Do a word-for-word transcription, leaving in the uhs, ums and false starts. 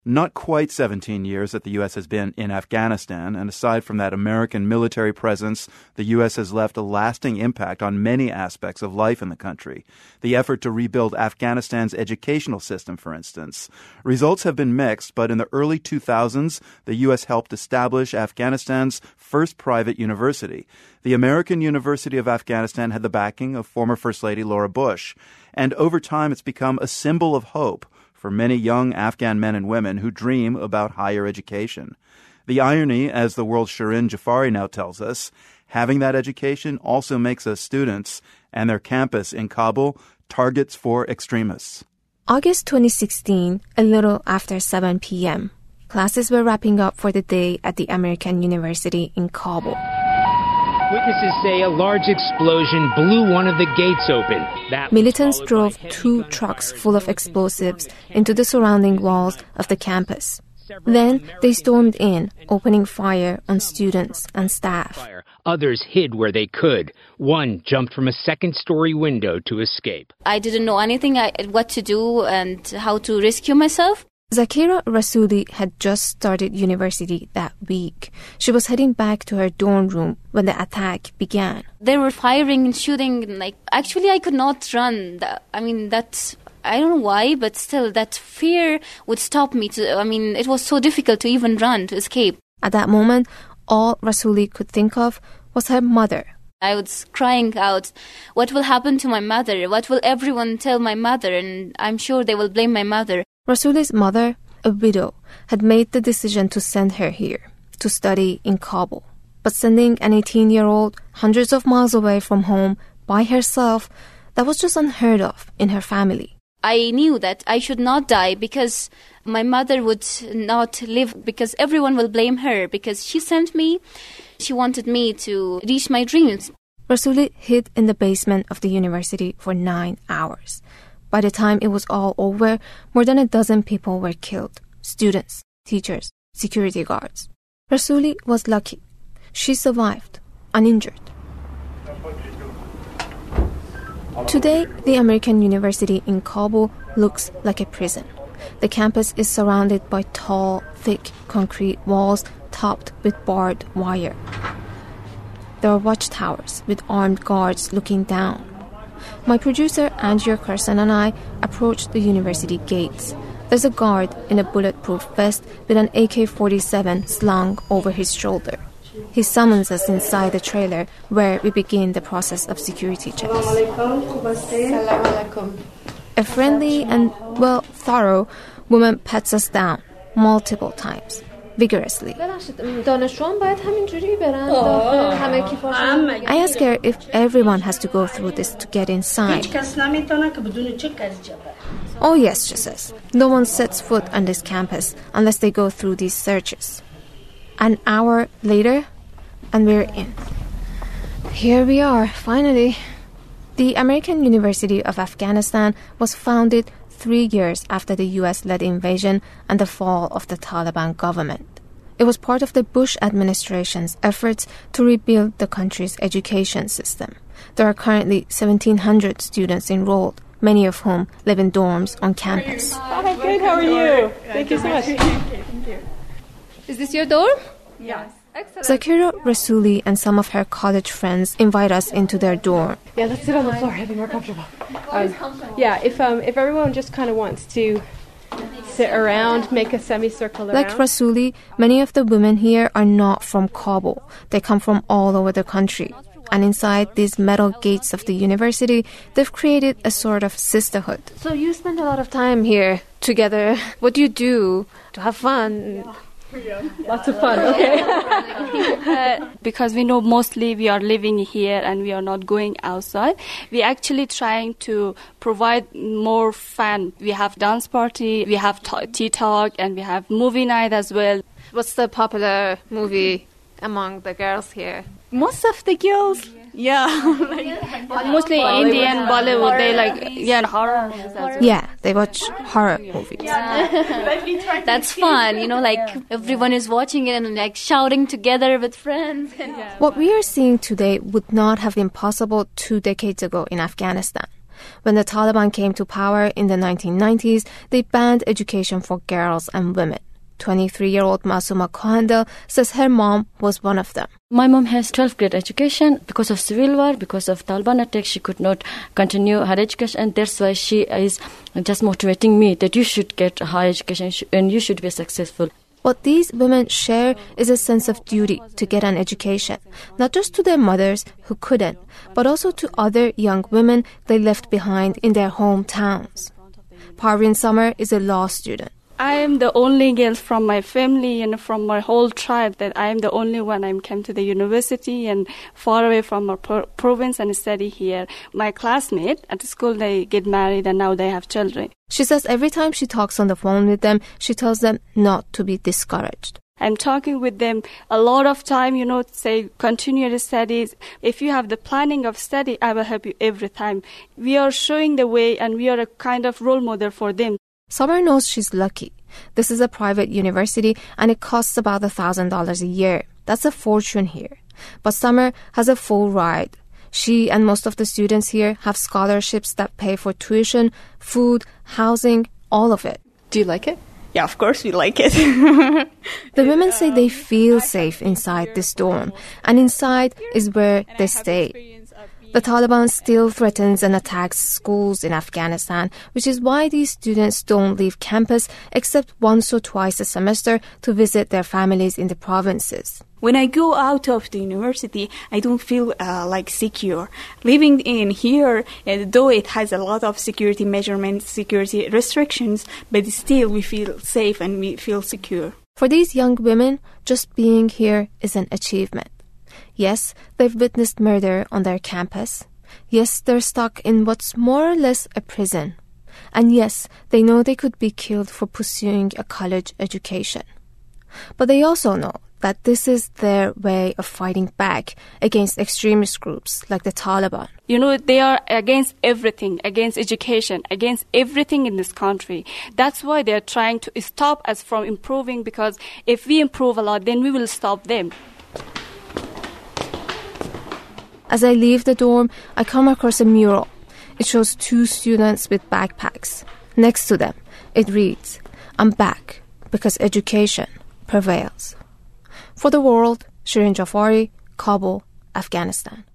Not quite seventeen years that the U S has been in Afghanistan, and aside from that American military presence, the U S has left a lasting impact on many aspects of life in the country. The effort to rebuild Afghanistan's educational system, for instance. Results have been mixed, but in the early two thousands, the U S helped establish Afghanistan's first private university. The American University of Afghanistan had the backing of former First Lady Laura Bush, and over time it's become a symbol of hope for many young Afghan men and women who dream about higher education. The irony, as the world's Shirin Jafari now tells us, having that education also makes us students and their campus in Kabul targets for extremists. August twenty sixteen, a little after seven p.m. Classes were wrapping up for the day at the American University in Kabul. Witnesses say a large explosion blew one of the gates open. That Militants drove two trucks full of explosives into the surrounding walls of the campus. Then they stormed in, opening fire on students and staff. Others hid where they could. One jumped from a second-story window to escape. I didn't know anything, I, what to do and how to rescue myself. Zakira Rasuli had just started university that week. She was heading back to her dorm room when the attack began. They were firing and shooting. Like, actually, I could not run. I mean, that's, I don't know why, but still, that fear would stop me. To, I mean, it was so difficult to even run, to escape. At that moment, all Rasuli could think of was her mother. I was crying out, what will happen to my mother? What will everyone tell my mother? And I'm sure they will blame my mother. Rasuli's mother, a widow, had made the decision to send her here to study in Kabul. But sending an eighteen-year-old hundreds of miles away from home by herself, that was just unheard of in her family. I knew that I should not die because my mother would not live, because everyone will blame her, because she sent me, she wanted me to reach my dreams. Rasuli hid in the basement of the university for nine hours. By the time it was all over, more than a dozen people were killed. Students, teachers, security guards. Rasuli was lucky. She survived, uninjured. Today, the American University in Kabul looks like a prison. The campus is surrounded by tall, thick concrete walls topped with barbed wire. There are watchtowers with armed guards looking down. My producer, Andrea Carson, and I approached the university gates. There's a guard in a bulletproof vest with an A K forty-seven slung over his shoulder. He summons us inside the trailer where we begin the process of security checks. A friendly and, well, thorough woman pats us down multiple times, vigorously. I ask her if everyone has to go through this to get inside. Oh yes, she says. No one sets foot on this campus unless they go through these searches. An hour later, and we're in. Here we are, finally. The American University of Afghanistan was founded three years after the U S-led invasion and the fall of the Taliban government. It was part of the Bush administration's efforts to rebuild the country's education system. There are currently seventeen hundred students enrolled, many of whom live in dorms on campus. Hi, good. How are you? Thank you so much. Is this your dorm? Yes. Zakira Rasuli and some of her college friends invite us into their dorm. Yeah, let's sit on the floor. It'll be more comfortable. Um, yeah, if um, if everyone just kind of wants to sit around, make a semicircle around. Like Rasuli, many of the women here are not from Kabul. They come from all over the country. And inside these metal gates of the university, they've created a sort of sisterhood. So you spend a lot of time here together. What do you do to have fun? Yeah. Lots of fun, okay. uh, because we know mostly we are living here and we are not going outside. We actually trying to provide more fun. We have dance party, we have t- tea talk, and we have movie night as well. What's the popular movie among the girls here? Most of the girls, yeah, like, mostly Bollywood, Indian, Bollywood, they like, yeah, horror movies as well. Yeah, they watch horror movies. Yeah. That's fun, you know, like everyone is watching it and like shouting together with friends. What we are seeing today would not have been possible two decades ago in Afghanistan. When the Taliban came to power in the nineteen nineties, they banned education for girls and women. twenty-three-year-old Masuma Kohandel says her mom was one of them. My mom has twelfth grade education. Because of civil war, because of Taliban attack, she could not continue her education, and that's why she is just motivating me that you should get a high education and you should be successful. What these women share is a sense of duty to get an education, not just to their mothers who couldn't, but also to other young women they left behind in their hometowns. Parveen Summer is a law student. I am the only girl from my family and from my whole tribe that I am the only one. I came to the university and far away from our pro- province and study here. My classmates at the school, they get married and now they have children. She says every time she talks on the phone with them, she tells them not to be discouraged. I'm talking with them a lot of time, you know, say, continue your studies. If you have the planning of study, I will help you every time. We are showing the way and we are a kind of role model for them. Summer knows she's lucky. This is a private university and it costs about one thousand dollars a year. That's a fortune here. But Summer has a full ride. She and most of the students here have scholarships that pay for tuition, food, housing, all of it. Do you like it? Yeah, of course we like it. The women say they feel safe inside this dorm, and inside is where they stay. The Taliban still threatens and attacks schools in Afghanistan, which is why these students don't leave campus except once or twice a semester to visit their families in the provinces. When I go out of the university, I don't feel uh, like secure. Living in here, uh, though it has a lot of security measurements, security restrictions, but still we feel safe and we feel secure. For these young women, just being here is an achievement. Yes, they've witnessed murder on their campus. Yes, they're stuck in what's more or less a prison. And yes, they know they could be killed for pursuing a college education. But they also know that this is their way of fighting back against extremist groups like the Taliban. You know, they are against everything, against education, against everything in this country. That's why they're trying to stop us from improving, because if we improve a lot, then we will stop them. As I leave the dorm, I come across a mural. It shows two students with backpacks. Next to them, it reads, "I'm back because education prevails." For the world, Shirin Jafari, Kabul, Afghanistan.